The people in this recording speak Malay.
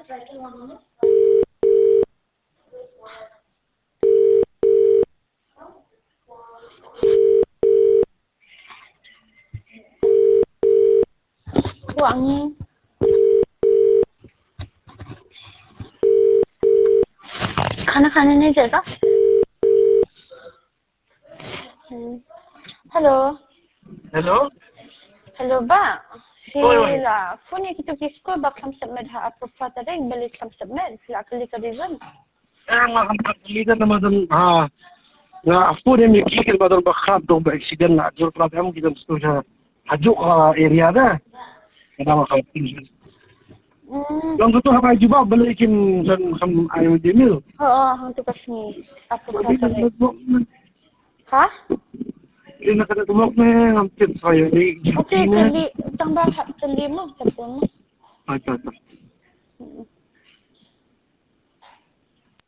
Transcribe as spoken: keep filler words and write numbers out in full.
Wangi. खाना खाने नहीं जाएगा? Hello. Hello? Hello ba? Si Oi, oi. la phone kita kisko ba kam submit ha approve tadi balik kam submit la kali ka reason. Eh, makakalitan naman doon, ah, na ako din may kikil ba doon ba krab doon ba accident na jor krab mo kita gusto siya hajo ka area na. Kada makatingin. Hmm. Lang to ha kayo ba balikin sa sa ayo demil. Oo, ang tukas ni approve tadi. Ha? Hindi na kada tumok na ang tip sa'yo. Okay, kali tang ba kali mo sa phone mo. Ay, tata.